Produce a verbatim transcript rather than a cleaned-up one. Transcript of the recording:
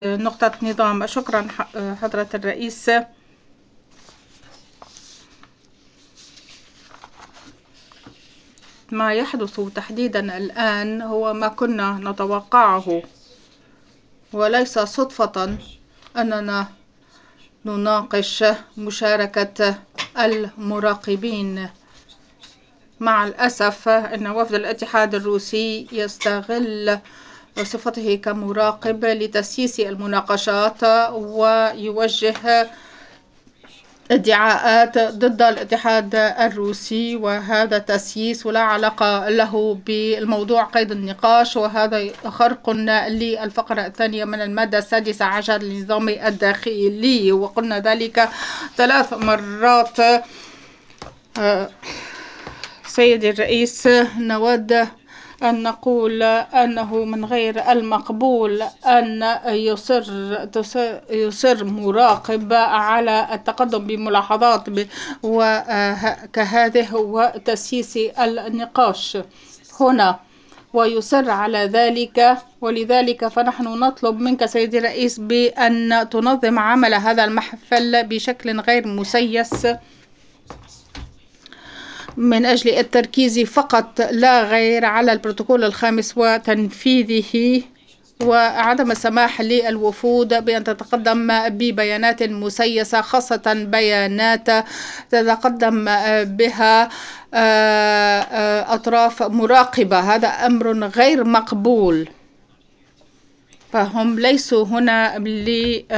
نقطة نظام. شكرا حضرة الرئيس. ما يحدث تحديدا الآن هو ما كنا نتوقعه، وليس صدفة أننا نناقش مشاركة المراقبين. مع الأسف أن وفد الاتحاد الروسي يستغل صفته كمراقب لتسييس المناقشات ويوجه ادعاءات ضد الاتحاد الروسي، وهذا تسييس ولا علاقة له بالموضوع قيد النقاش، وهذا خرق للفقرة الثانية من المادة السادسة عشر للنظام الداخلي. وقلنا ذلك ثلاث مرات. سيدي الرئيس، نود أن نقول أنه من غير المقبول أن يصر يصر مراقب على التقدم بملاحظات وكهذه وتسييس النقاش هنا ويصر على ذلك. ولذلك فنحن نطلب منك سيدي الرئيس بأن تنظم عمل هذا المحفل بشكل غير مسيس من أجل التركيز فقط لا غير على البروتوكول الخامس وتنفيذه، وعدم السماح للوفود بأن تتقدم ببيانات مسيسة، خاصة بيانات تتقدم بها أطراف مراقبة. هذا أمر غير مقبول، فهم ليسوا هنا ل